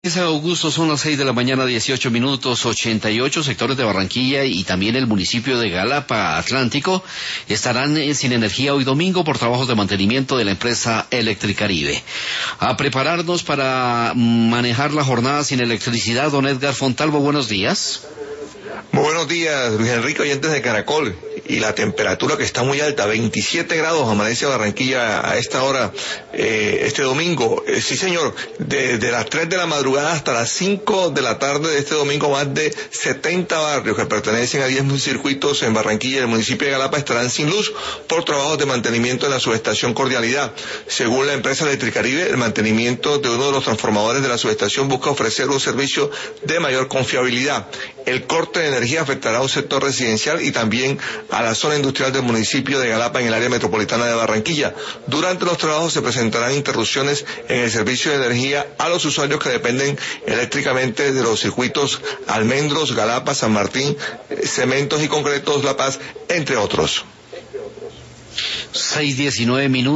Es Augusto, son las 6 de la mañana, 18 minutos, 88 sectores de Barranquilla y también el municipio de Galapa Atlántico estarán sin energía hoy domingo por trabajos de mantenimiento de la empresa Electricaribe. A prepararnos para manejar la jornada sin electricidad, don Edgar Fontalvo, buenos días. Muy buenos días, Luis Enrique, oyentes de Caracol. Y la temperatura que está muy alta, 27 grados, amanece Barranquilla a esta hora, este domingo. Sí, señor, desde las 3 de la madrugada hasta las 5 de la tarde de este domingo, más de 70 barrios que pertenecen a 10 circuitos en Barranquilla y el municipio de Galapa estarán sin luz por trabajos de mantenimiento en la subestación Cordialidad. Según la empresa Electricaribe, el mantenimiento de uno de los transformadores de la subestación busca ofrecer un servicio de mayor confiabilidad. El corte de energía afectará a un sector residencial y también a la zona industrial del municipio de Galapa en el área metropolitana de Barranquilla. Durante los trabajos se presentarán interrupciones en el servicio de energía a los usuarios que dependen eléctricamente de los circuitos Almendros, Galapa, San Martín, Cementos y Concretos La Paz, entre otros. 6:19 minutos.